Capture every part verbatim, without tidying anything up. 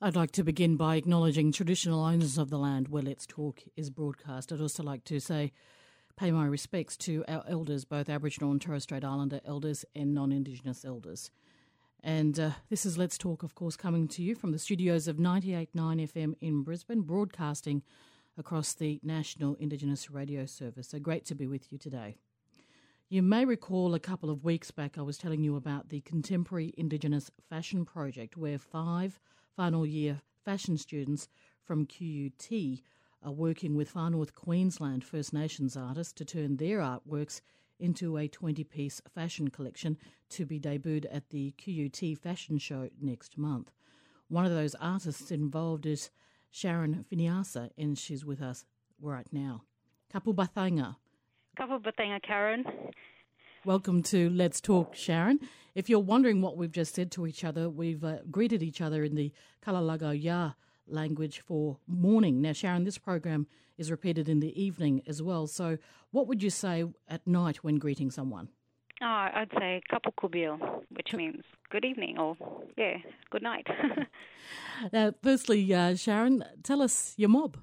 I'd like to begin by acknowledging traditional owners of the land where Let's Talk is broadcast. I'd also like to say, pay my respects to our elders, both Aboriginal and Torres Strait Islander elders and non-Indigenous elders. And uh, this is Let's Talk, of course, coming to you from the studios of ninety-eight point nine F M in Brisbane, broadcasting across the National Indigenous Radio Service. So great to be with you today. You may recall a couple of weeks back I was telling you about the Contemporary Indigenous Fashion Project, where five final year fashion students from Q U T are working with Far North Queensland First Nations artists to turn their artworks into a twenty-piece fashion collection to be debuted at the Q U T Fashion Show next month. One of those artists involved is Sharon Finiasa, and she's with us right now. Kapu Bathanga. Kapu Bathanga, Karen. Welcome to Let's Talk, Sharon. If you're wondering what we've just said to each other, we've uh, greeted each other in the Kalalago Ya language for morning. Now, Sharon, this program is repeated in the evening as well. So what would you say at night when greeting someone? Oh, I'd say Kapu Kubil, which means good evening or, yeah, good night. Now, firstly, uh, Sharon, tell us your mob.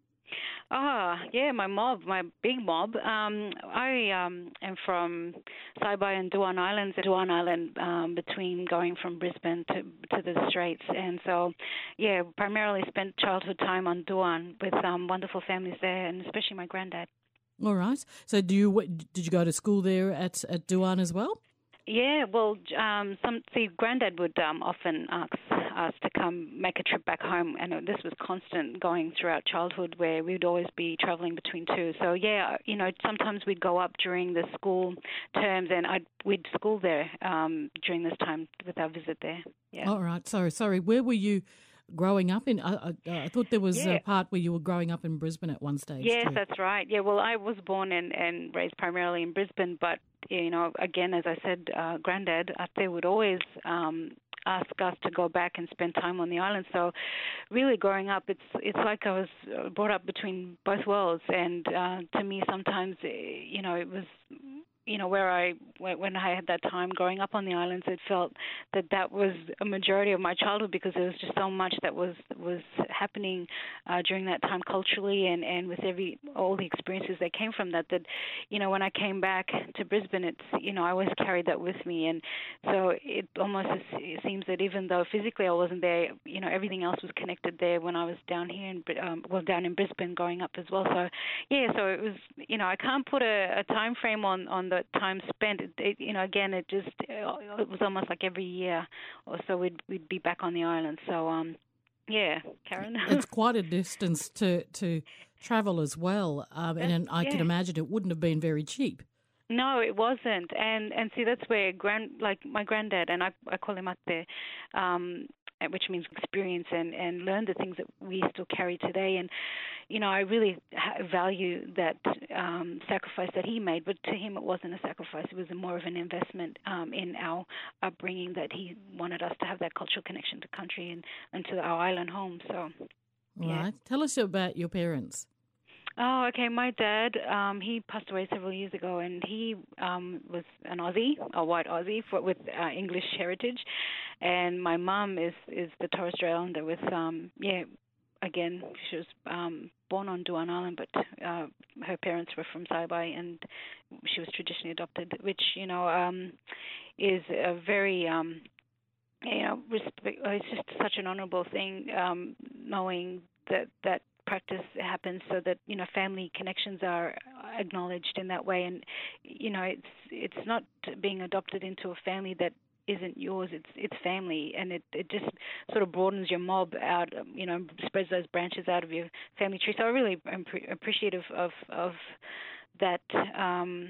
Ah, yeah, my mob, my big mob. Um, I um, am from Saibai and Duan Islands, Duan Island, um, between going from Brisbane to to the Straits. And so, yeah, primarily spent childhood time on Duan with um, wonderful families there, and especially my granddad. All right. So do you did you go to school there at, at Duan as well? Yeah, well, um, some see, Granddad would um, often ask us to come make a trip back home, and this was constant going throughout childhood, where we'd always be travelling between two. So yeah, you know, sometimes we'd go up during the school terms, and I'd we'd school there um, during this time with our visit there. Yeah. All right. Sorry, sorry. Where were you growing up in? I, I, I thought there was yeah. a part where you were growing up in Brisbane at one stage. Yes, too. that's right. Yeah, well, I was born and, and raised primarily in Brisbane, but, you know, again, as I said, uh, Granddad up there would always um, ask us to go back and spend time on the island. So really growing up, it's it's like I was brought up between both worlds. And uh, to me, sometimes, you know, it was... You know, where I, when I had that time growing up on the islands, it felt that that was a majority of my childhood, because there was just so much that was was happening uh, during that time culturally, and, and with every all the experiences that came from that. That, you know, when I came back to Brisbane, it's, you know, I always carried that with me, and so it almost it seems that even though physically I wasn't there, you know, everything else was connected there when I was down here in um, well down in Brisbane growing up as well. So yeah, so it was, you know, I can't put a, a time frame on on the time spent. It, it, you know, again, it just it was almost like every year or so we'd we'd be back on the island. So um, yeah, Karen. It's quite a distance to to travel as well, um, and, and I yeah. can imagine it wouldn't have been very cheap. No, it wasn't, and and see, that's where grand like my granddad, and I I call him Atte, um, which means experience, and, and learn the things that we still carry today. And, you know, I really value that um, sacrifice that he made, but to him it wasn't a sacrifice. It was more of an investment um, in our upbringing, that he wanted us to have that cultural connection to country and, and to our island home. So, yeah. Right. Tell us about your parents. Oh, okay. My dad, um, he passed away several years ago, and he um, was an Aussie, a white Aussie for, with uh, English heritage. And my mum is, is the Torres Strait Islander with, um, yeah, again, she was um, born on Duan Island, but uh, her parents were from Saibai, and she was traditionally adopted, which, you know, um, is a very... Um, you know, respect, it's just such an honourable thing, um, knowing that that practice happens, so that, you know, family connections are acknowledged in that way. And, you know, it's it's not being adopted into a family that isn't yours. It's it's family, and it, it just sort of broadens your mob out, you know, spreads those branches out of your family tree. So I really am pre- appreciative of of that. Um,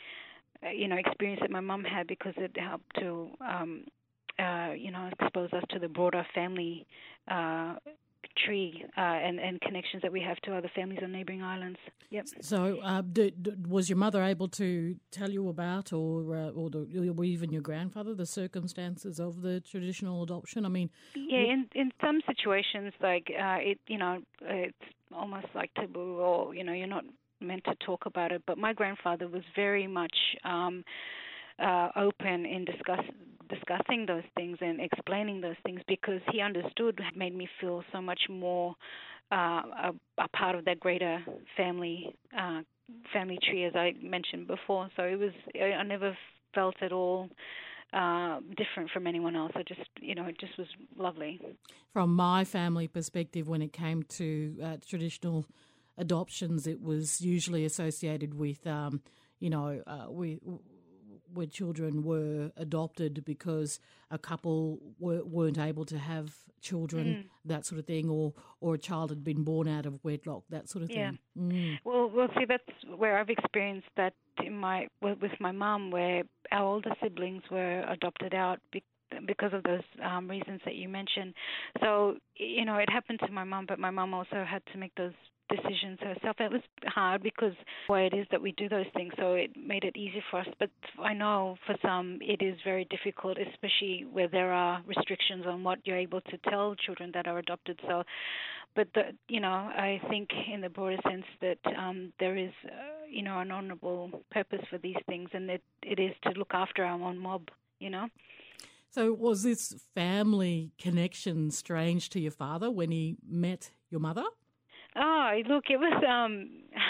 you know, experience that my mum had, because it helped to um, Uh, you know, expose us to the broader family uh, tree uh, and, and connections that we have to other families on neighbouring islands. Yep. So, uh, did, did, was your mother able to tell you about, or uh, or, the, or even your grandfather, the circumstances of the traditional adoption? I mean, yeah, in in some situations, like uh, it, you know, it's almost like taboo, or, you know, you're not meant to talk about it. But my grandfather was very much Um, Uh, open in discuss, discussing those things and explaining those things, because he understood, made me feel so much more uh, a, a part of that greater family uh, family tree, as I mentioned before. So it was, I never felt at all uh, different from anyone else. I just, you know, it just was lovely. From my family perspective, when it came to uh, traditional adoptions, it was usually associated with, um, you know, uh, we. where children were adopted because a couple were, weren't able to have children, mm. that sort of thing, or, or a child had been born out of wedlock, that sort of thing. Yeah. Mm. Well, well, see, that's where I've experienced that in my with my mum, where our older siblings were adopted out because of those um, reasons that you mentioned. So, you know, it happened to my mum, but my mum also had to make those decisions herself. It was hard because the way it is that we do those things, so it made it easy for us. But I know for some it is very difficult, especially where there are restrictions on what you're able to tell children that are adopted. So, but the, you know, I think in the broader sense that um, there is, uh, you know, an honourable purpose for these things, and it it is to look after our own mob, you know. So was this family connection strange to your father when he met your mother? Oh, look, it was um,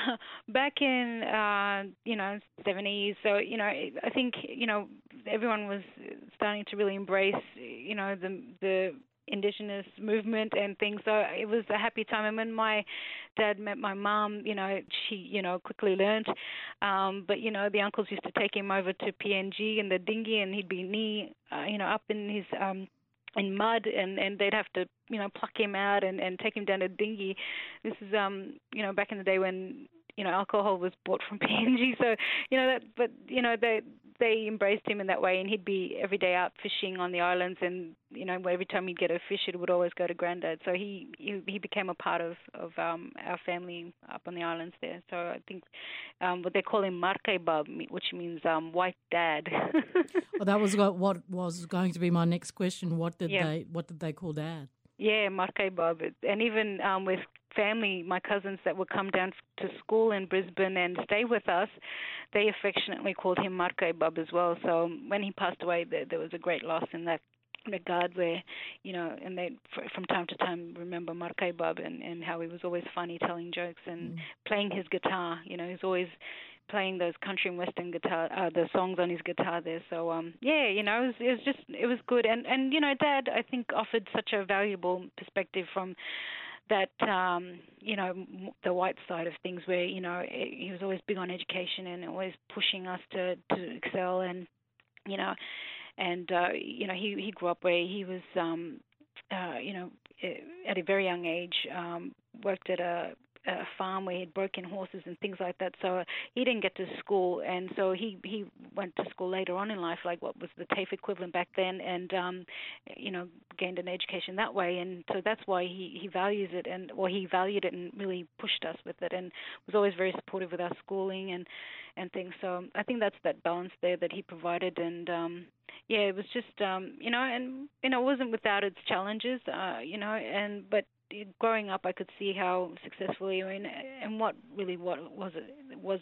back in, uh, you know, seventies. So, you know, I think, you know, everyone was starting to really embrace, you know, the the Indigenous movement and things. So it was a happy time. And when my dad met my mum, you know, she, you know, quickly learned. Um, but, you know, the uncles used to take him over to P N G in the dinghy, and he'd be knee, uh, you know, up in his... Um, in mud, and, and they'd have to, you know, pluck him out and, and take him down a dinghy. This is, um, you know, back in the day when, you know, alcohol was bought from P N G. So, you know, that, but, you know, they they embraced him in that way, and he'd be every day out fishing on the islands, and, you know, every time he'd get a fish, it would always go to Grandad. So he he, he became a part of, of um, our family up on the islands there. So I think um, what they call him Markaibab, which means um, white dad. Well, that was what was going to be my next question. What did yeah. they What did they call Dad? Yeah, Markaibab. And even um, with family, my cousins that would come down to school in Brisbane and stay with us, they affectionately called him Markaibab as well. So when he passed away, there, there was a great loss in that regard, where, you know, and they from time to time remember Markaibab and, and how he was always funny, telling jokes and mm. playing his guitar. You know, he's always playing those country and western guitar, uh, the songs on his guitar there. So um, yeah, you know, it was, it was just, it was good. And and you know, Dad, I think, offered such a valuable perspective from that, um, you know, the white side of things, where, you know, he was always big on education and always pushing us to to excel, and, you know, and uh, you know, he he grew up where he was, um, uh, you know, at a very young age, um, worked at a a farm where he'd broken horses and things like that. So he didn't get to school, and so he he went to school later on in life, like what was the TAFE equivalent back then, and um, you know, gained an education that way. And so that's why he, he values it, and or he valued it and really pushed us with it, and was always very supportive with our schooling and and things. So I think that's that balance there that he provided, and um, yeah, it was just um, you know, and you know, it wasn't without its challenges, uh, you know, and but. Growing up, I could see how successfully, I mean, and what really what was it was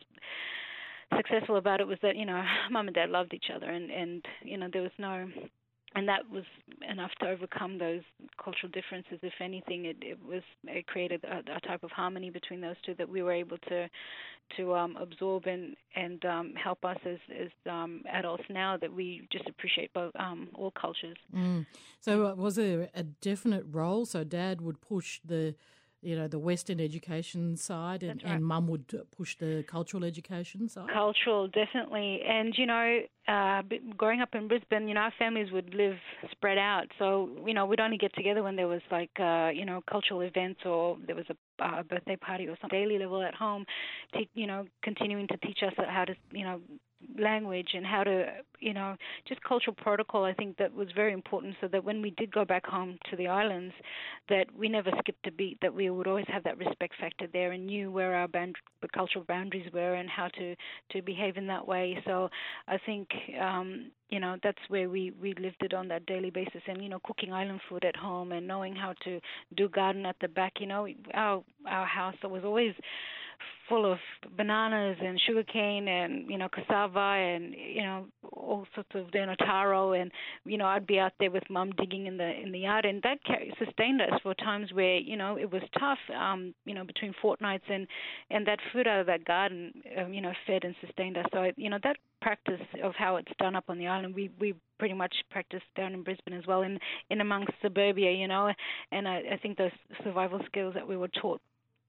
successful about it was that, you know, Mum and Dad loved each other, and, and you know, there was no, and that was enough to overcome those cultural differences. If anything, it, it was it created a, a type of harmony between those two that we were able to to um, absorb and and um, help us as as um, adults now, that we just appreciate both um, all cultures. Mm. So uh, was there a definite role? So Dad would push the, you know, the Western education side, and, right. and Mum would push the cultural education side? Cultural, definitely. And, you know, uh, growing up in Brisbane, you know, our families would live spread out. So, you know, we'd only get together when there was, like, uh, you know, cultural events, or there was a uh, birthday party or some daily level at home, to, you know, continuing to teach us how to, you know, language and how to, you know, just cultural protocol. I think that was very important, so that when we did go back home to the islands, that we never skipped a beat, that we would always have that respect factor there and knew where our band, the cultural boundaries were and how to, to behave in that way. So I think, um, you know, that's where we, we lived it on that daily basis, and, you know, cooking island food at home and knowing how to do garden at the back. You know, our, our house was always full of bananas and sugarcane and, you know, cassava and, you know, all sorts of, you know, taro. And, you know, I'd be out there with Mum digging in the in the yard, and that sustained us for times where, you know, it was tough, um, you know, between fortnights, and, and that food out of that garden, um, you know, fed and sustained us. So, you know, that practice of how it's done up on the island, we, we pretty much practice down in Brisbane as well, in, in amongst suburbia, you know, and I, I think those survival skills that we were taught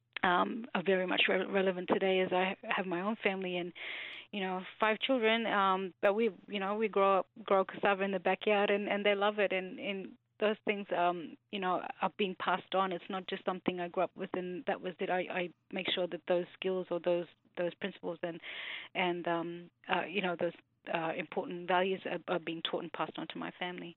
um, are very much re- relevant today, as I have my own family and, you know, five children, um, but we, you know, we grow up, grow cassava in the backyard, and, and they love it, and, and those things, um, you know, are being passed on. It's not just something I grew up with and that was it. I, I make sure that those skills or those those principles and, and um, uh, you know, those uh, important values are, are being taught and passed on to my family.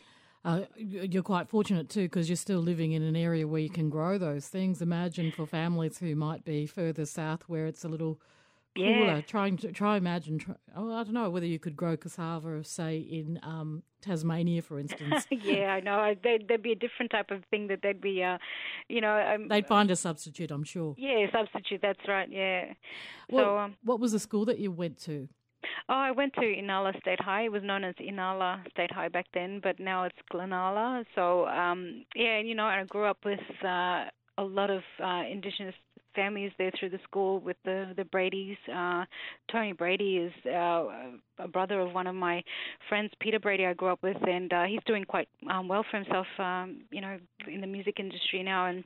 Uh, you're quite fortunate too, because you're still living in an area where you can grow those things. Imagine for families who might be further south where it's a little cooler. Yeah. Trying to try imagine. Try, oh, I don't know whether you could grow cassava, say in um, Tasmania, for instance. Yeah, I know. I, there'd, there'd be a different type of thing that they'd be, uh, you know. Um, they'd find a substitute, I'm sure. Yeah, substitute. That's right. Yeah. Well, so, um, what was the school that you went to? Oh, I went to Inala State High. It was known as Inala State High back then, but now it's Glenala. So, um, yeah, you know, I grew up with uh, a lot of uh, Indigenous families there through the school with the, the Bradys. Uh, Tony Brady is uh, a brother of one of my friends, Peter Brady, I grew up with, and uh, he's doing quite um, well for himself, um, you know, in the music industry now. And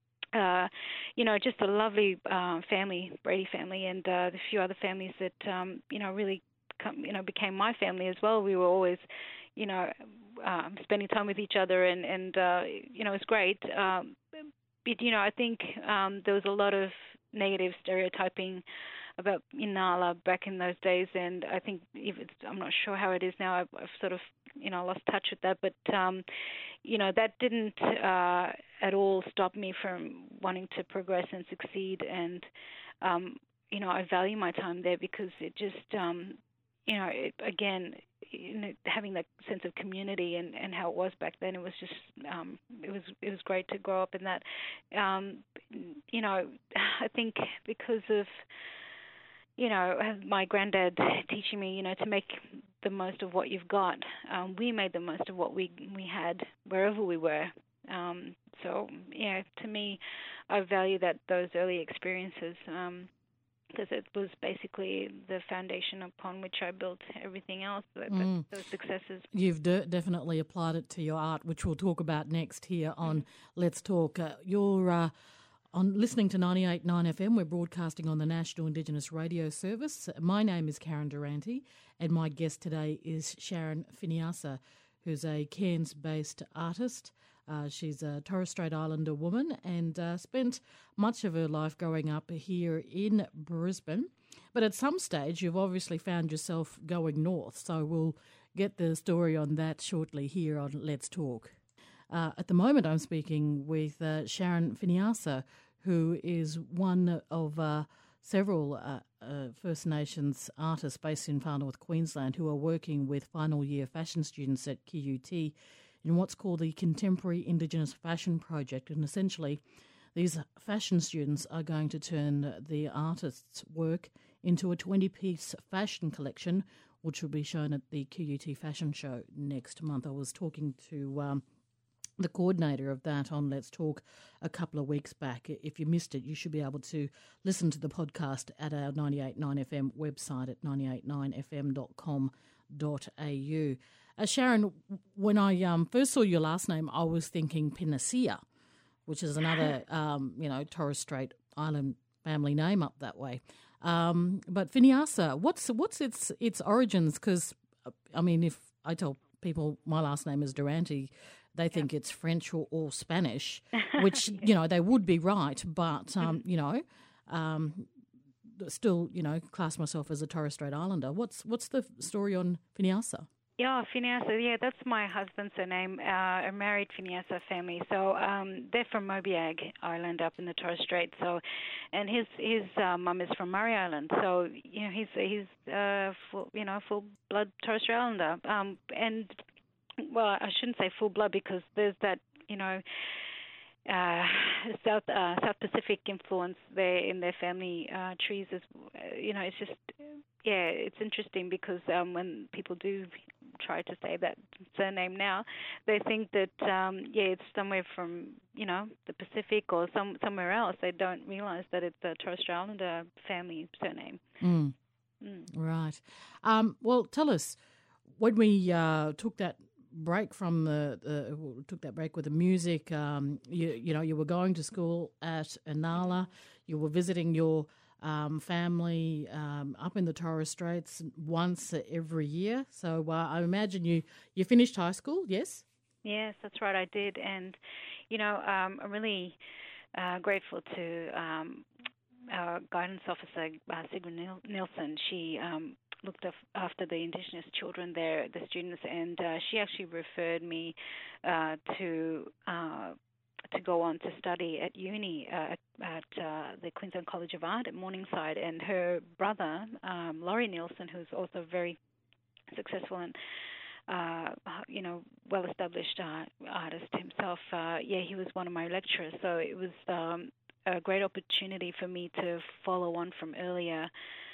Uh, you know, just a lovely uh, family, Brady family, and uh, the few other families that, um, you know, really, come, you know, became my family as well. We were always, you know, um, spending time with each other, and, and uh, you know, it was great. Um, but, you know, I think um, there was a lot of negative stereotyping about Inala back in those days, and I think if it's, I'm not sure how it is now. I've, I've sort of, you know, lost touch with that, but um, you know, that didn't uh, at all stop me from wanting to progress and succeed. And um, you know, I value my time there because it just, um, you know, it, again, you know, having that sense of community and, and how it was back then, it was just, um, it was it was great to grow up in that. Um, you know, I think because of, you know, my granddad teaching me, you know, to make the most of what you've got. Um, we made the most of what we we had wherever we were. Um, so, yeah, to me, I value that those early experiences um, because it was basically the foundation upon which I built everything else, but, mm. but those successes. You've de- definitely applied it to your art, which we'll talk about next here on mm-hmm. Let's Talk. Uh, you're... Uh, On listening to ninety-eight point nine F M, we're broadcasting on the National Indigenous Radio Service. My name is Karen Durante, and my guest today is Sharon Finiasa, who's a Cairns-based artist. Uh, she's a Torres Strait Islander woman and uh, spent much of her life growing up here in Brisbane. But at some stage, you've obviously found yourself going north, so we'll get the story on that shortly here on Let's Talk. Uh, at the moment, I'm speaking with uh, Sharon Finiasa, who is one of uh, several uh, uh, First Nations artists based in Far North Queensland who are working with final year fashion students at Q U T in what's called the Contemporary Indigenous Fashion Project. And essentially, these fashion students are going to turn the artists' work into a twenty-piece fashion collection, which will be shown at the Q U T Fashion Show next month. I was talking to Um, the coordinator of that on Let's Talk a couple of weeks back. If you missed it, you should be able to listen to the podcast at our ninety-eight point nine F M website at ninety-eight point nine f m dot com dot a u. Uh, Sharon, when I um, first saw your last name, I was thinking Pinasia, which is another, um, you know, Torres Strait Island family name up that way. Um, but Finiasa, what's what's its its origins? Because, I mean, if I tell people my last name is Durante, they think yeah. it's French or, or Spanish, which, you know, they would be right, but, um, you know, um, still, you know, class myself as a Torres Strait Islander. What's what's the story on Finiasa? Yeah, Finiasa, yeah, that's my husband's surname, uh, a married Finiasa family. So um, they're from Mobiag Island up in the Torres Strait. So, and his his uh, mum is from Murray Island. So, you know, he's he's uh, full, you know, full blood Torres Strait Islander. Um, and well, I shouldn't say full blood because there's that, you know, uh, South uh, South Pacific influence there in their family uh, trees. Is uh, you know, it's just yeah, it's interesting because um, when people do try to say that surname now, they think that um, yeah, it's somewhere from you know the Pacific or some somewhere else. They don't realize that it's a Torres Strait Islander family surname. Mm. Mm. Right. Um, well, tell us, when we uh, took that break from the, uh, took that break with the music, um, you, you know, you were going to school at Inala, you were visiting your um, family um, up in the Torres Straits once every year. So uh, I imagine you, you finished high school, yes? Yes, that's right, I did. And, you know, um, I'm really uh, grateful to um, our guidance officer, uh, Sigrid Nil- Nielsen. She um, looked af- after the Indigenous children there, the students, and uh, she actually referred me uh, to uh, to go on to study at uni uh, at, at uh, the Queensland College of Art at Morningside. And her brother, um, Laurie Nielsen, who's also very successful and uh, you know, well-established uh, artist himself. Uh, yeah, he was one of my lecturers, so it was um, a great opportunity for me to follow on from earlier,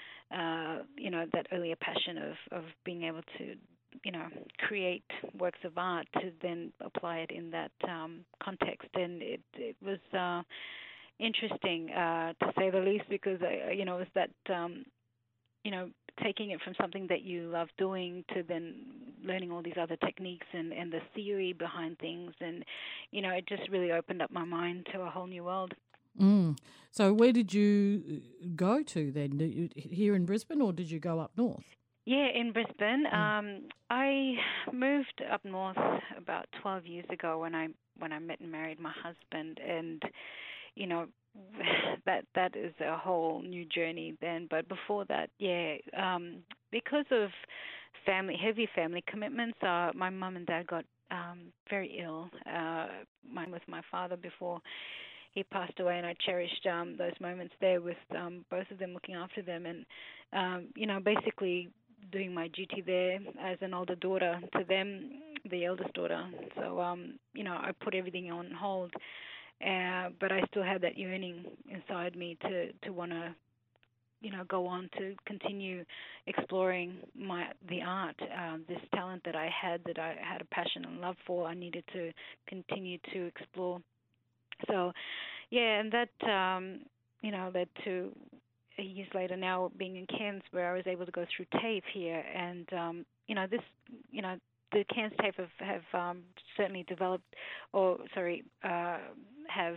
uh, you know, that earlier passion of, of being able to, you know, create works of art to then apply it in that um, context. And it, it was uh, interesting, uh, to say the least, because, I, you know, it was that, um, you know, taking it from something that you love doing to then learning all these other techniques and, and the theory behind things. And, you know, it just really opened up my mind to a whole new world. Mm. So where did you go to then? Did you, here in Brisbane, or did you go up north? Yeah, in Brisbane. Mm. Um, I moved up north about twelve years ago when I when I met and married my husband, and you know that that is a whole new journey then. But before that, yeah, um, because of family heavy family commitments, uh, my mum and dad got um, very ill. Uh, mine with my father before he passed away, and I cherished um, those moments there with um, both of them, looking after them, and um, you know, basically doing my duty there as an older daughter to them, the eldest daughter. So um, you know, I put everything on hold, uh, but I still had that yearning inside me to to want to, you know, go on to continue exploring my the art, uh, this talent that I had, that I had a passion and love for. I needed to continue to explore. So, yeah, and that, um, you know, led to years later now being in Cairns, where I was able to go through TAFE here. And, um, you know, this, you know, the Cairns TAFE have, have um, certainly developed, or, sorry, uh, have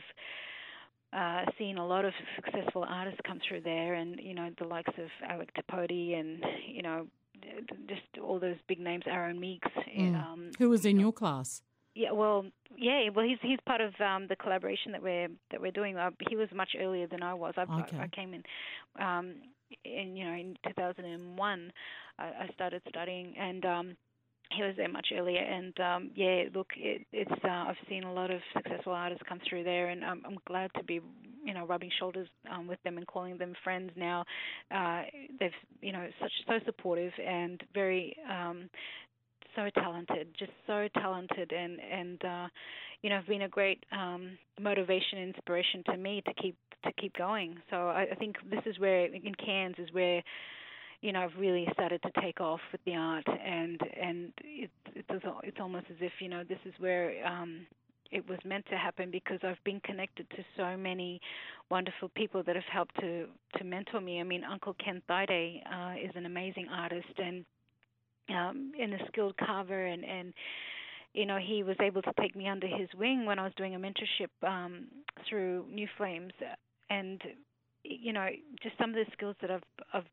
uh, seen a lot of successful artists come through there, and, you know, the likes of Alec Tapodi and, you know, just all those big names, Aaron Meeks. Mm. Um, Who was in you know, your class? Yeah, well, yeah, well, he's he's part of um, the collaboration that we're that we're doing. Uh, he was much earlier than I was. I, Okay. I, I came in, um, in you know, in two thousand one. I, I started studying, and um, he was there much earlier. And um, yeah, look, it, it's uh, I've seen a lot of successful artists come through there, and I'm, I'm glad to be, you know, rubbing shoulders um, with them and calling them friends now. Uh, they've, you know, such so supportive and very. Um, so talented, just so talented, and and uh, you know, have been a great um, motivation, inspiration to me to keep to keep going. So I, I think this is where in Cairns is where, you know, I've really started to take off with the art, and and it's it's it's almost as if, you know, this is where um, it was meant to happen, because I've been connected to so many wonderful people that have helped to to mentor me. I mean, Uncle Ken Thaiday uh, is an amazing artist, and Um, and a skilled carver, and, and you know, he was able to take me under his wing when I was doing a mentorship um, through New Flames, and you know, just some of the skills that I've, I've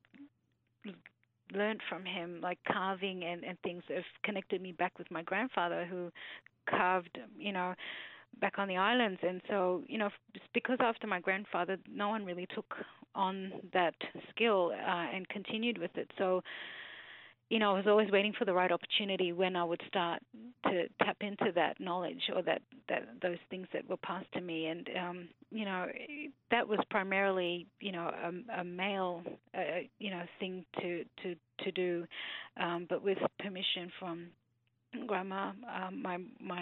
learned from him, like carving and, and things, have connected me back with my grandfather, who carved, you know, back on the islands. And so, you know, because after my grandfather, no one really took on that skill uh, and continued with it. So, you know, I was always waiting for the right opportunity when I would start to tap into that knowledge, or that, that those things that were passed to me. And, um, you know, that was primarily, you know, a, a male, uh, you know, thing to, to, to do, um, but with permission from Grandma, um, my my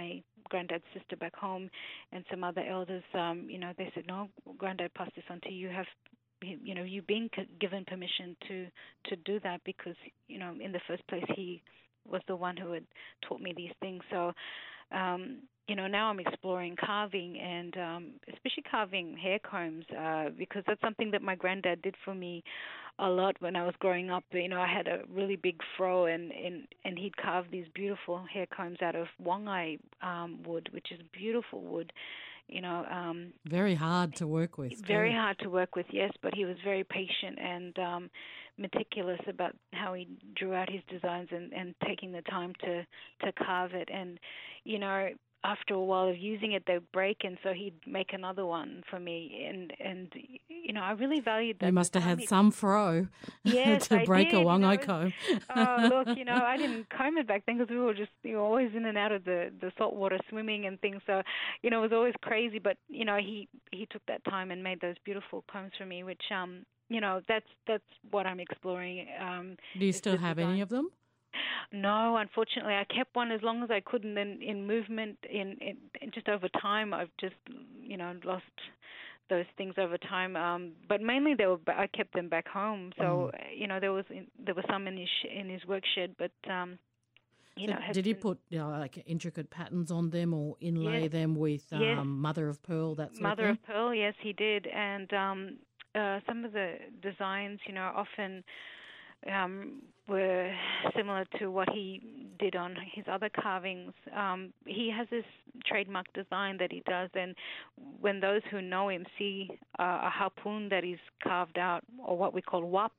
Granddad's sister back home and some other elders, um, you know, they said, no, Granddad passed this on to you. You have, you know, you've been given permission to, to do that because, you know, in the first place he was the one who had taught me these things. So, um, you know, now I'm exploring carving and um, especially carving hair combs uh, because that's something that my granddad did for me a lot when I was growing up. You know, I had a really big fro and, and, and he'd carve these beautiful hair combs out of wongai um, wood, which is beautiful wood. You know, um, very hard to work with. Very too. hard to work with, yes, but he was very patient and um, meticulous about how he drew out his designs and, and taking the time to, to carve it. And, you know, after a while of using it, they'd break, and so he'd make another one for me. And, and you know, I really valued that. You must have had some fro yes, to I break did. a wongai you know, comb. Oh, look, you know, I didn't comb it back then because we were just you know, always in and out of the, the salt water swimming and things. So, you know, it was always crazy. But, you know, he, he took that time and made those beautiful combs for me, which, um, you know, that's that's what I'm exploring. Um, Do you still have design. any of them? No, unfortunately, I kept one as long as I could, and then in movement, in, in, in just over time, I've just, you know, lost those things over time. Um, but mainly, they were I kept them back home. So, mm. you know, there was there was some in his in his work shed, but. Um, You so know, did you put you know, like intricate patterns on them or inlay yes, them with um, yes. mother of pearl, that sort mother of thing? of pearl, yes, he did. And um, uh, some of the designs, you know, often um, were similar to what he did on his other carvings. Um, he has this trademark design that he does, and when those who know him see uh, a harpoon that he's carved out, or what we call wap,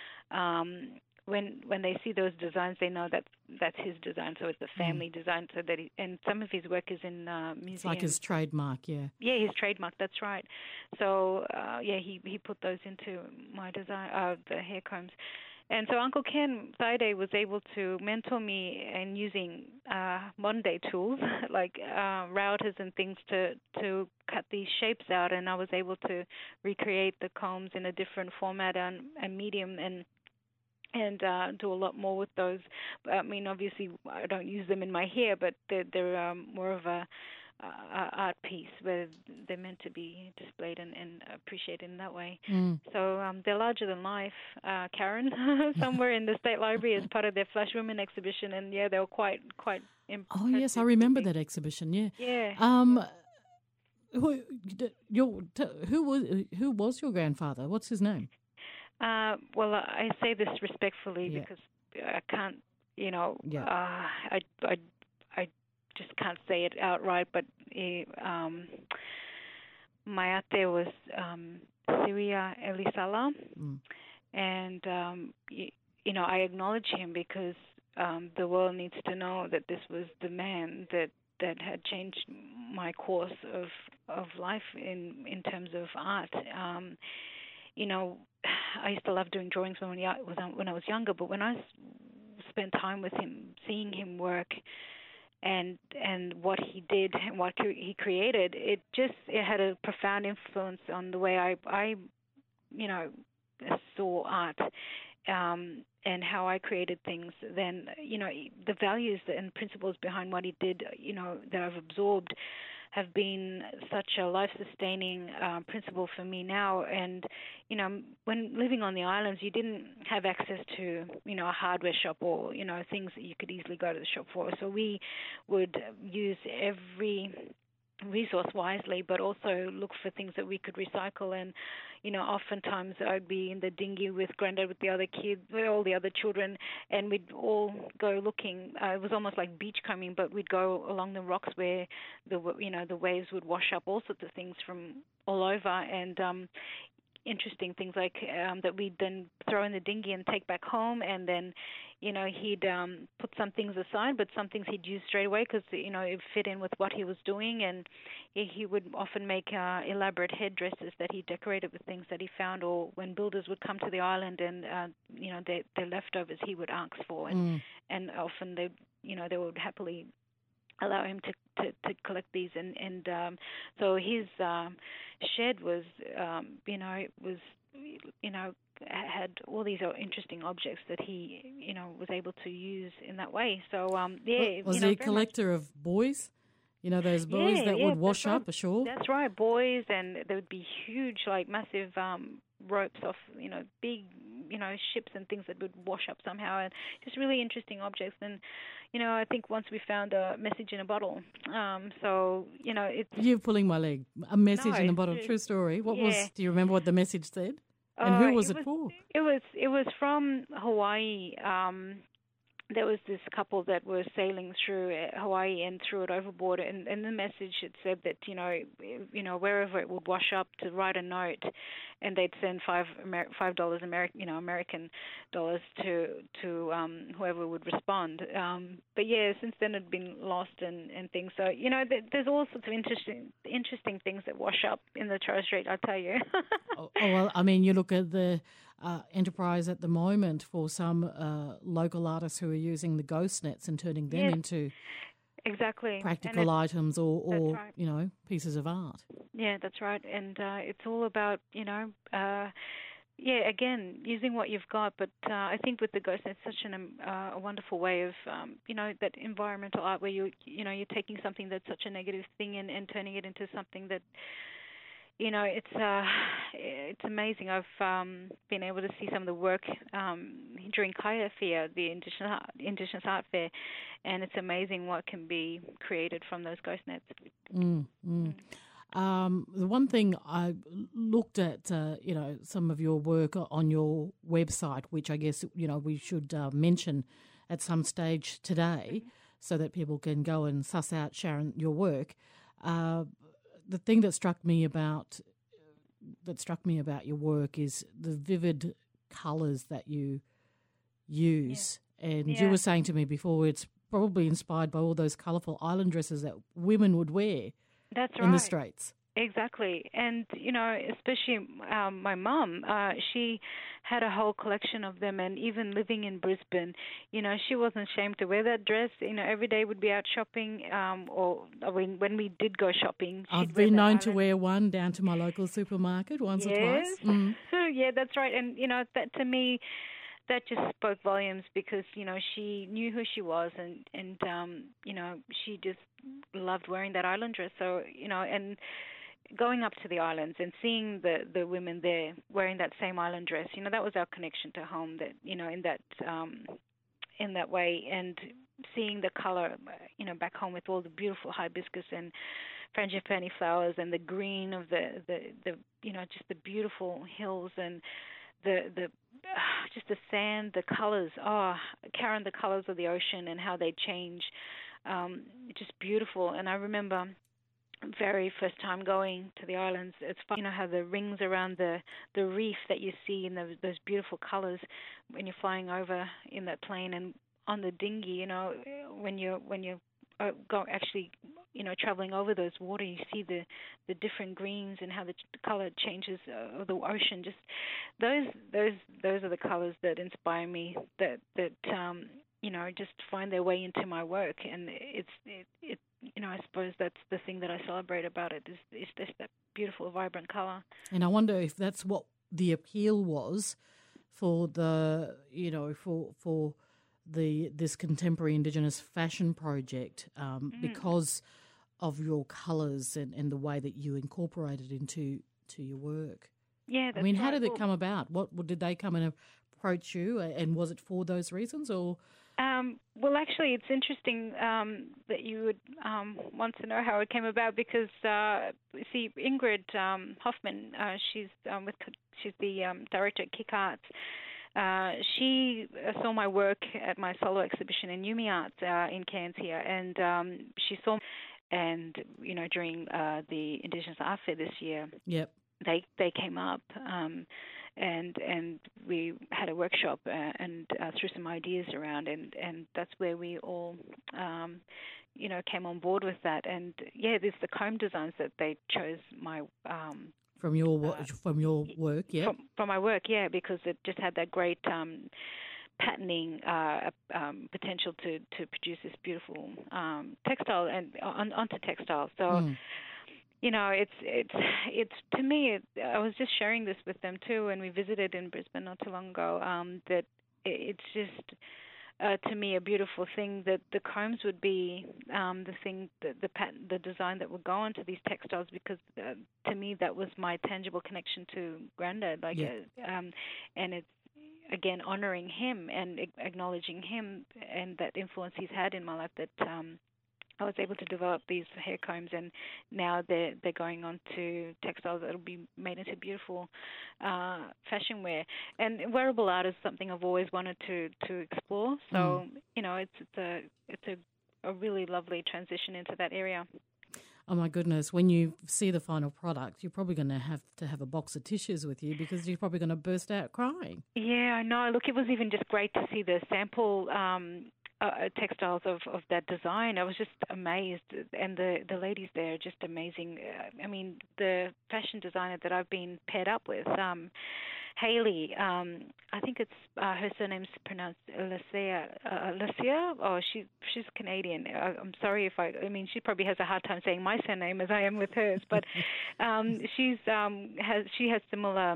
um, when when they see those designs, they know that that's his design. So it's a family mm. design. So that he, and some of his work is in uh, museums. It's like his trademark, yeah. Yeah, his trademark. That's right. So uh, yeah, he he put those into my design, uh, the hair combs. And so Uncle Ken Saide was able to mentor me in using uh, modern-day tools like uh, routers and things to to cut these shapes out, and I was able to recreate the combs in a different format and, and medium and and uh, do a lot more with those. I mean, obviously, I don't use them in my hair, but they're, they're um, more of a uh, art piece where they're meant to be displayed and, and appreciated in that way. Mm. So um, they're larger than life, uh, Karen, somewhere in the State Library as part of their Flash Women exhibition, and yeah, they were quite quite impressive. Oh yes, I remember that exhibition. Yeah. Yeah. Um, who, your, who was who was your grandfather? What's his name? Uh, well, I say this respectfully yeah. because I can't, you know, yeah. uh, I, I, I just can't say it outright, but he, um, my ate was um, Syria Elisala, mm. and, um, you, you know, I acknowledge him because um, the world needs to know that this was the man that, that had changed my course of, of life in, in terms of art. Um, you know, I used to love doing drawings when I was when I was younger, but when I spent time with him, seeing him work, and and what he did and what he created, it just it had a profound influence on the way I I, you know, saw art, um, and how I created things. Then you know the values and principles behind what he did, you know, that I've absorbed, have been such a life-sustaining uh, principle for me now. And, you know, when living on the islands, you didn't have access to, you know, a hardware shop or, you know, things that you could easily go to the shop for. So we would use every resource wisely, but also look for things that we could recycle. And, you know, oftentimes I'd be in the dinghy with Granddad, with the other kids, with all the other children, and we'd all go looking. Uh, it was almost like beachcombing, but we'd go along the rocks where the, you know, the waves would wash up all sorts of things from all over, and um, interesting things like um, that we'd then throw in the dinghy and take back home. And then, you know, he'd um, put some things aside, but some things he'd use straight away because, you know, it fit in with what he was doing. And he, he would often make uh, elaborate headdresses that he decorated with things that he found, or when builders would come to the island and, uh, you know, their, their leftovers he would ask for. And, mm. and often they, you know, they would happily allow him to, to, to collect these. And, and um, so his um, shed was, um, you know, it was, you know, had all these interesting objects that he, you know, was able to use in that way. So, um, yeah. Was you know, he a collector much... of boys? You know, those buoys Yeah, that yeah, would wash that's up right. ashore? That's right, boys, and there would be huge, like massive um, ropes off, you know, big, you know, ships and things that would wash up somehow, and just really interesting objects. And you know, I think once we found a message in a bottle. Um, so you know, it's You're pulling my leg. A no, message in a it's bottle. true. True story. What Yeah. was? Do you remember what the message said? And Uh, who was it it was for? it was it was from Hawaii. Um, there was this couple that were sailing through uh, Hawaii and threw it overboard, and in the message it said that you know, you know, wherever it would wash up, to write a note, and they'd send five Amer- five dollars American, you know, American dollars to to um, whoever would respond. Um, but yeah, since then it'd been lost and, and things. So you know, th- there's all sorts of interesting interesting things that wash up in the Torres Strait. I'll tell you. Oh, oh, well, I mean, you look at the uh, enterprise at the moment for some uh, local artists who are using the ghost nets and turning them Yes, into exactly. And practical it's, items or, that's or right. you know, pieces of art. Yeah, that's right. And uh, it's all about, you know, uh, yeah, again, using what you've got. But uh, I think with the ghost, it's such an, um, uh, a wonderful way of, um, you know, that environmental art where you, you know, you're taking something that's such a negative thing and, and turning it into something that, you know, it's uh, it's amazing. I've um, been able to see some of the work um, during Kaya Fair, the Indigenous Art, Indigenous Art Fair, and it's amazing what can be created from those ghost nets. Mm, mm. Um, the one thing I looked at, uh, you know, some of your work on your website, which I guess, you know, we should uh, mention at some stage today so that people can go and suss out, Sharon, your work. Uh, the thing that struck me about that struck me about your work is the vivid colours that you use. Yeah. And yeah. you were saying to me before, it's probably inspired by all those colourful island dresses that women would wear. That's in right. the Straits. Exactly. And, you know, especially um, my mum, uh, she had a whole collection of them. And even living in Brisbane, you know, she wasn't ashamed to wear that dress. You know, every day would be out shopping um, or when, when we did go shopping. She'd I've wear been known island. to wear one down to my local supermarket once yes. or twice. Mm. Yeah, that's right. And, you know, that to me, that just spoke volumes because, you know, she knew who she was and, and um, you know, she just loved wearing that island dress. So, you know, and going up to the islands and seeing the, the women there wearing that same island dress, you know, that was our connection to home, that, you know, in that um, in that way. And seeing the color, you know, back home with all the beautiful hibiscus and frangipani flowers and the green of the, the, the you know, just the beautiful hills and the the uh, just the sand, the colors. Oh, Karen, the colors of the ocean and how they change, um, just beautiful. And I remember very first time going to the islands. It's fun, you know, how the rings around the the reef that you see in the, those beautiful colors when you're flying over in that plane, and on the dinghy, you know, when you're when you're go actually, you know, traveling over those water, you see the, the different greens and how the color changes uh, of the ocean. Just those those those are the colors that inspire me. That that um, you know, just find their way into my work, and it's it, it you know, I suppose that's the thing that I celebrate about it is is just that beautiful, vibrant color. And I wonder if that's what the appeal was for the you know for for. the this contemporary Indigenous fashion project um, mm. because of your colours and, and the way that you incorporate it into to your work. Yeah, that's I mean, how right. did it well, come about? What, what did they come and approach you, and was it for those reasons or? Um, well, actually, it's interesting um, that you would um, want to know how it came about because, uh, see, Ingrid um, Hoffman, uh, she's um, with she's the um, director at Kick Arts. Uh, she saw my work at my solo exhibition in Yumi Art uh, in Cairns here, and um, she saw, and you know, during uh, the Indigenous Art Fair this year, yep, they they came up, um, and and we had a workshop uh, and uh, threw some ideas around, and, and that's where we all, um, you know, came on board with that, and yeah, there's the comb designs that they chose my. Um, From your uh, from your work, yeah. From, from my work, yeah, because it just had that great um, patterning uh, um, potential to, to produce this beautiful um, textile and on, onto textile. So, mm. you know, it's it's it's to me. It, I was just sharing this with them too when we visited in Brisbane not too long ago. Um, that it, it's just uh, to me a beautiful thing. That the combs would be um, the thing, the the, pattern, the design that would go onto these textiles, because uh, to me that was my tangible connection to Granddad. Like, Yeah. uh, um, and it's again honoring him and acknowledging him and that influence he's had in my life. That um, I was able to develop these hair combs, and now they're they're going on to textiles that'll be made into beautiful uh, fashion wear. And wearable art is something I've always wanted to, to explore. So Mm. you know, it's it's a it's a, a really lovely transition into that area. Oh my goodness! When you see the final product, you're probably going to have to have a box of tissues with you because you're probably going to burst out crying. Yeah, I know. Look, it was even just great to see the sample um, uh, textiles of, of that design. I was just amazed, and the, the ladies there are just amazing. Uh, I mean, the fashion designer that I've been paired up with, um, Haley, um, I think it's uh, her surname's pronounced Lucia. Uh, Lucia? Oh, she she's Canadian. I, I'm sorry if I. I mean, she probably has a hard time saying my surname as I am with hers. But um, she's um, has she has similar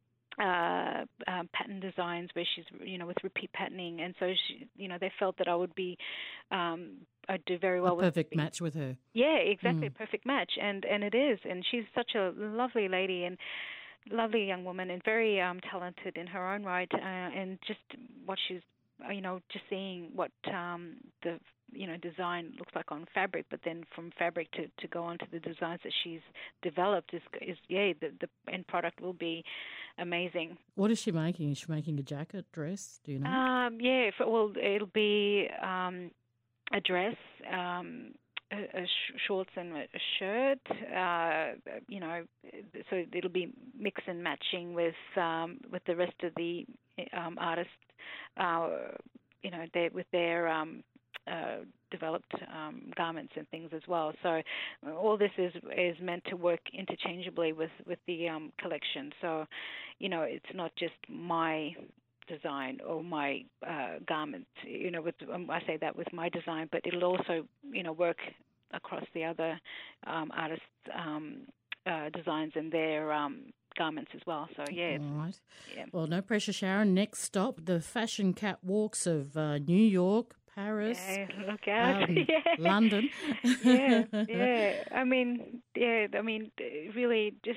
uh, uh, pattern designs where she's, you know, with repeat patterning, and so she, you know, they felt that I would be, um, I'd do very well A with. perfect match with her. Yeah, exactly, Mm. a perfect match, and and it is, and she's such a lovely lady and lovely young woman, and very um, talented in her own right, uh, and just what she's, uh, you know, just seeing what um, the you know design looks like on fabric, but then from fabric to, to go on to the designs that she's developed is is yeah the the end product will be amazing. What is she making? Is she making a jacket, dress? Do you know? Um, yeah, if, well, it'll be um, a dress. Um, a, a sh- shorts and a shirt, uh, you know, so it'll be mix and matching with um, with the rest of the um, artists, uh, you know, they, with their um, uh, developed um, garments and things as well. So all this is is meant to work interchangeably with with the um, collection. So, you know, it's not just my design or my uh, garment, you know, with um, I say that with my design, but it'll also, you know, work across the other um, artists' um, uh, designs and their um, garments as well. So yeah, All right. yeah. Well, no pressure, Sharon. Next stop, the fashion catwalks of uh, New York, Paris, Yeah, look out! um, yeah. London. yeah, yeah. I mean, yeah. I mean, really, just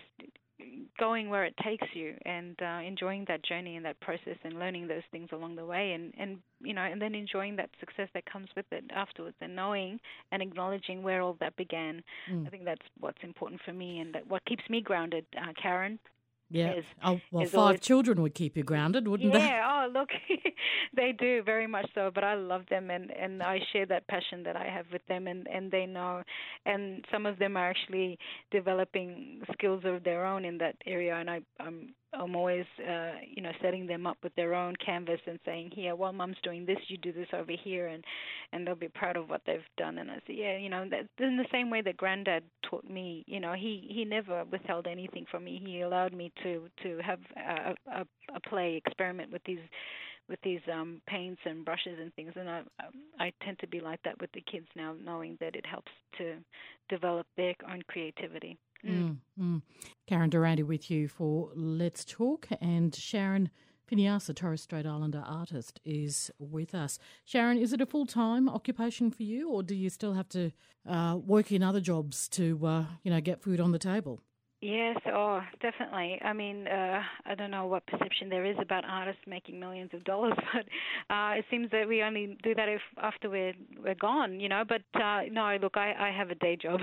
going where it takes you and uh, enjoying that journey and that process and learning those things along the way, and, and you know, and then enjoying that success that comes with it afterwards, and knowing and acknowledging where all that began. Mm. I think that's what's important for me, and that what keeps me grounded, uh, Karen. Yeah. Is, oh, well, is five always, children would keep you grounded, wouldn't they? yeah, oh, look, they do, very much so, but I love them, and, and I share that passion that I have with them, and, and they know, and some of them are actually developing skills of their own in that area, and I, I'm I'm always, uh, you know, setting them up with their own canvas and saying, here, while Mum's doing this, you do this over here, and, and they'll be proud of what they've done. And I say, yeah, you know, that, in the same way that Granddad taught me, you know, he, he never withheld anything from me. He allowed me to, to have a, a, a play experiment with these with these um, paints and brushes and things, and I, I tend to be like that with the kids now, knowing that it helps to develop their own creativity. Mm. Mm, mm. Karen Durante with you for Let's Talk, and Sharon Piniassa, Torres Strait Islander artist, is with us. Sharon, is it a full-time occupation for you, or do you still have to uh, work in other jobs to, uh, you know, get food on the table? Yes, oh, definitely. I mean, uh, I don't know what perception there is about artists making millions of dollars, but uh, it seems that we only do that if after we're we're gone, you know. But uh, no, look, I, I have a day job.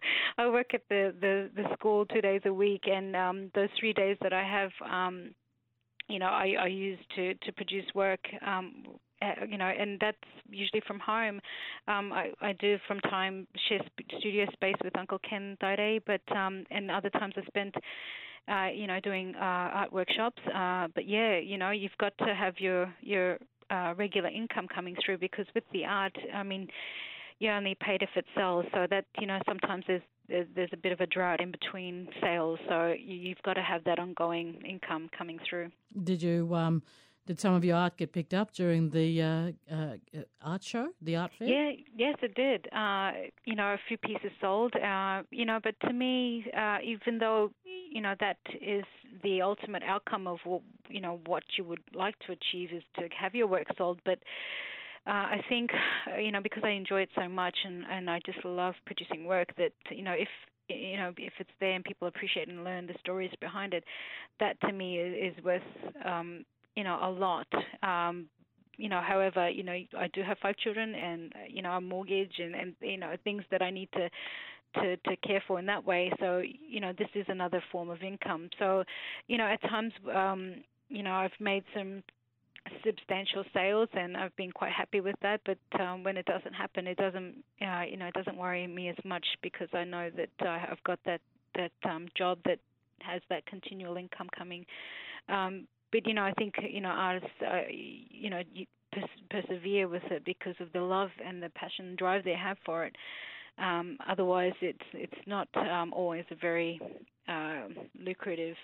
I work at the, the, the school two days a week, and um, those three days that I have, um, you know, I, I use to, to produce work. Um, Uh, you know, and that's usually from home. Um, I, I do from time share studio space with Uncle Ken Daire, but um, and other times I spent, uh, you know, doing uh, art workshops. Uh, but yeah, you know, you've got to have your your uh, regular income coming through, because with the art, I mean, you're only paid if it sells. So that, you know, sometimes there's there's a bit of a drought in between sales. So you've got to have that ongoing income coming through. Did you? Um Did some of your art get picked up during the uh, uh, art show, the art fair? Yeah, yes, it did. Uh, you know, a few pieces sold. Uh, you know, but to me, uh, even though you know that is the ultimate outcome of you know what you would like to achieve is to have your work sold, but uh, I think, uh, you know, because I enjoy it so much, and, and I just love producing work, that, you know, if you know if it's there and people appreciate and learn the stories behind it, that to me is, is worth um, you know a lot. Um, you know, however, you know, I do have five children, and you know, a mortgage, and, and you know, things that I need to to to care for in that way. So, you know, this is another form of income. So, you know, at times, um, you know, I've made some substantial sales, and I've been quite happy with that. But um, when it doesn't happen, it doesn't, uh, you know, it doesn't worry me as much, because I know that uh, I've got that that um, job that has that continual income coming. Um, but you know, I think you know artists, uh, you know, you pers- persevere with it because of the love and the passion and drive they have for it. Um, otherwise, it's it's not um, always a very uh, lucrative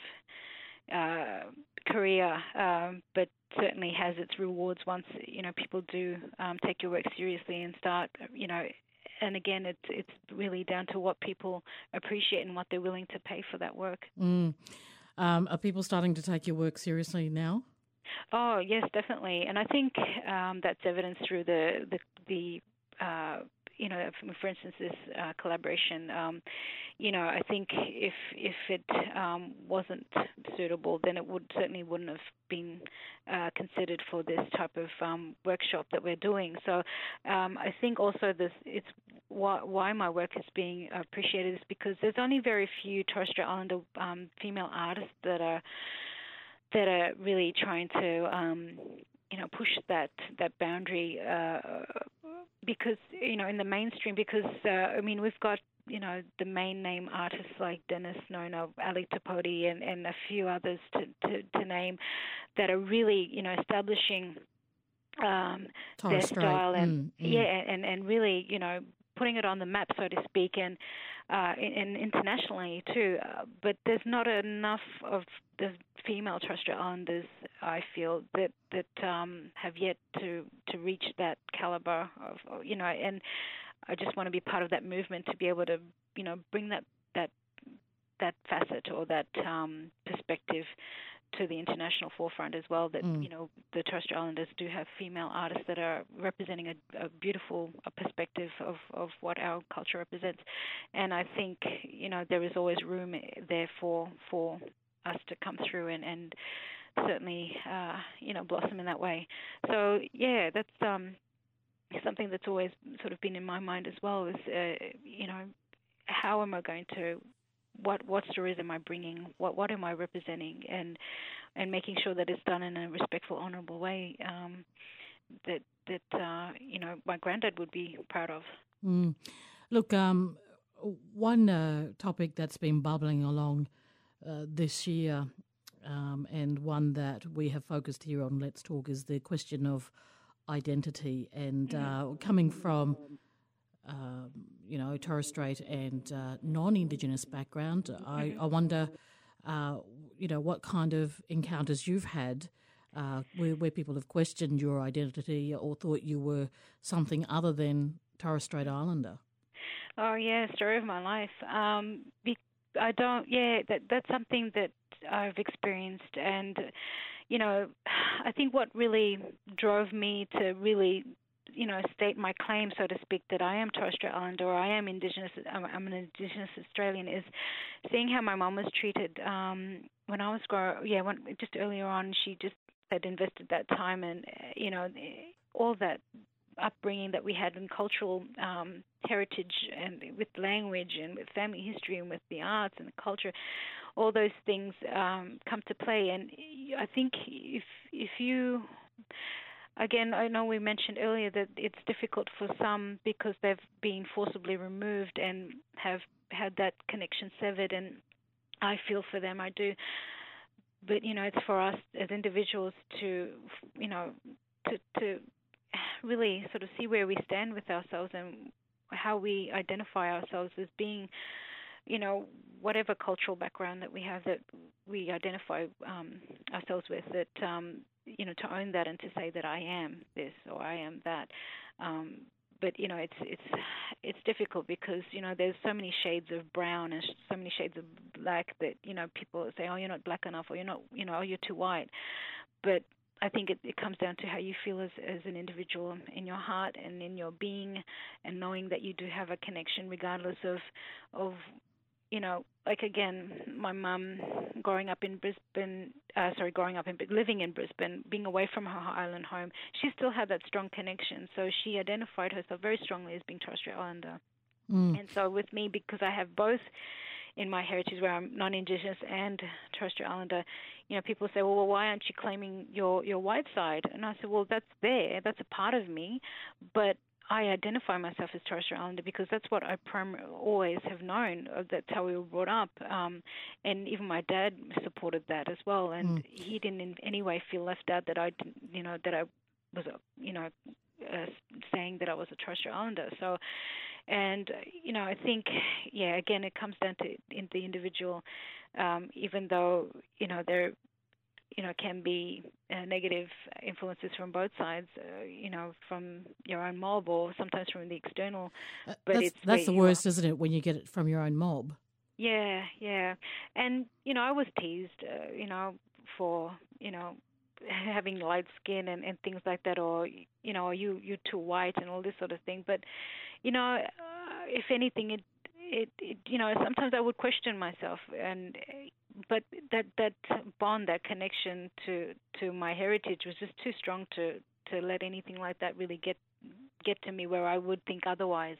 uh, career, um, but certainly has its rewards once you know people do um, take your work seriously and start, you know. And again, it's it's really down to what people appreciate and what they're willing to pay for that work. Mm. Um, are people starting to take your work seriously now? Oh yes, definitely, and I think um, that's evidenced through the the, the uh, you know, for instance, this uh, collaboration. Um, you know, I think if if it um, wasn't suitable, then it would certainly wouldn't have been uh, considered for this type of um, workshop that we're doing. So um, I think also this it's why, why my work is being appreciated is because there's only very few Torres Strait Islander um, female artists that are that are really trying to um, you know push that that boundary. Uh, Because you know, in the mainstream, because uh, I mean, we've got you know the main name artists like Dennis Nona, Ali Tapoti, and, and a few others to, to, to name that are really you know establishing um, their style and mm, mm. yeah, and, and really you know putting it on the map, so to speak, and uh, and internationally too. Uh, but there's not enough of the female Torres Strait Islanders, I feel, that that um, have yet to, to reach that caliber of, you know. And I just want to be part of that movement to be able to, you know, bring that that that facet or that um, perspective to the international forefront as well. That Mm. you know the Torres Strait Islanders do have female artists that are representing a, a beautiful a perspective of, of what our culture represents, and I think you know there is always room there for for us to come through and, and certainly uh, you know blossom in that way. So yeah, that's um, something that's always sort of been in my mind as well. Is uh, you know how am I going to What what stories am I bringing? What what am I representing? And and making sure that it's done in a respectful, honourable way um, that that uh, you know my granddad would be proud of. Mm. Look, um, one uh, topic that's been bubbling along uh, this year, um, and one that we have focused here on Let's Talk, is the question of identity, and uh, coming from. Um, you know, Torres Strait and uh, non-Indigenous background. I, I wonder, uh, you know, what kind of encounters you've had uh, where, where people have questioned your identity or thought you were something other than Torres Strait Islander. Oh yeah, story of my life. Um, be, I don't. Yeah, that that's something that I've experienced, and you know, I think what really drove me to really. you know, state my claim, so to speak, that I am Torres Strait Islander or I am Indigenous, I'm, I'm an Indigenous Australian, is seeing how my mum was treated um, when I was growing. Yeah, when, just earlier on, she just had invested that time and, you know, all that upbringing that we had in cultural um, heritage and with language and with family history and with the arts and the culture. All those things um, come to play, and I think if if you Again, I know we mentioned earlier that it's difficult for some because they've been forcibly removed and have had that connection severed, and I feel for them, I do. But, you know, it's for us as individuals to, you know, to, to really sort of see where we stand with ourselves and how we identify ourselves as being, you know, whatever cultural background that we have that we identify um, ourselves with, that, um, you know, to own that and to say that I am this or I am that. Um, but, you know, it's it's it's difficult because, you know, there's so many shades of brown and so many shades of black that, you know, people say, oh, you're not black enough or you're not, you know, oh, you're too white. But I think it, it comes down to how you feel as as an individual in your heart and in your being, and knowing that you do have a connection regardless of of you know, like again, my mum growing up in Brisbane, uh, sorry, growing up in living in Brisbane, being away from her island home, she still had that strong connection. So she identified herself very strongly as being Torres Strait Islander. Mm. And so with me, because I have both in my heritage where I'm non-Indigenous and Torres Strait Islander, you know, people say, well, why aren't you claiming your, your white side? And I said, well, that's there. That's a part of me. But I identify myself as Torres Strait Islander because that's what I prim- always have known. That's how we were brought up. Um, and even my dad supported that as well. And mm. he didn't in any way feel left out that I, you know, that I was, you know, uh, saying that I was a Torres Strait Islander. So, and, you know, I think, yeah, again, it comes down to in the individual, um, even though, you know, there, you know, can be uh, negative influences from both sides, uh, you know, from your own mob or sometimes from the external. But that's it's that's the worst, isn't it, when you get it from your own mob? Yeah, yeah. And, you know, I was teased, uh, you know, for, you know, having light skin and, and things like that, or, you know, you, you're too white and all this sort of thing. But, you know, uh, if anything, it, it, it, you know, sometimes I would question myself. And but that, that bond, that connection to, to my heritage was just too strong to, to let anything like that really get get to me where I would think otherwise.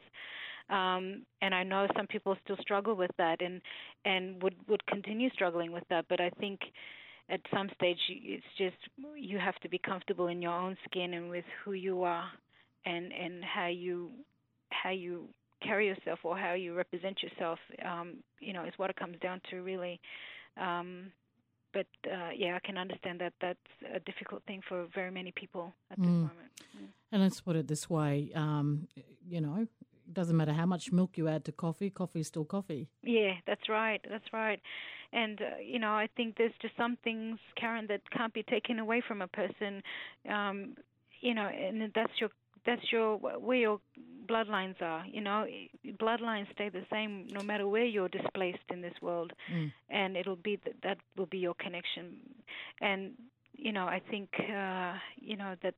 Um, and I know some people still struggle with that and, and would, would continue struggling with that. But I think at some stage it's just you have to be comfortable in your own skin and with who you are and, and how you how you carry yourself or how you represent yourself, um, you know, is what it comes down to really. Um, but, uh, yeah, I can understand that that's a difficult thing for very many people at this mm. moment. Mm. And let's put it this way, um, you know, it doesn't matter how much milk you add to coffee, coffee is still coffee. Yeah, that's right, that's right. And, uh, you know, I think there's just some things, Karen, that can't be taken away from a person, um, you know, and that's your That's your where your bloodlines are. You know, bloodlines stay the same no matter where you're displaced in this world, mm. and it'll be th- that will be your connection. And you know, I think uh, you know that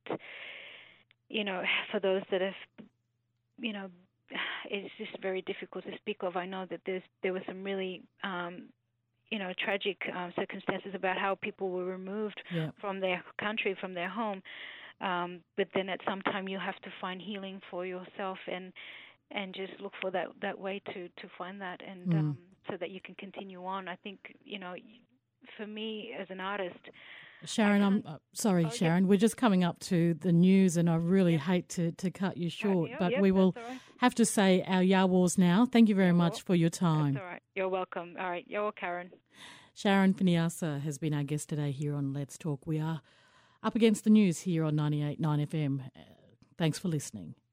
you know for those that have you know, it's just very difficult to speak of. I know that there's there were some really um, you know tragic uh, circumstances about how people were removed yeah. from their country, from their home. Um, but then at some time you have to find healing for yourself and and just look for that, that way to, to find that and mm. um, so that you can continue on. I think, you know, for me as an artist... Sharon, I'm uh, sorry, oh, Sharon, yep. we're just coming up to the news and I really yep. hate to, to cut you short, yep, but yep, we will right. have to say our Yawars now. Thank you very Yawar. much for your time. That's all right. You're welcome. All right. Yawar, Karen. Sharon Finiasa has been our guest today here on Let's Talk. We are up against the news here on ninety-eight point nine F M. Uh, thanks for listening.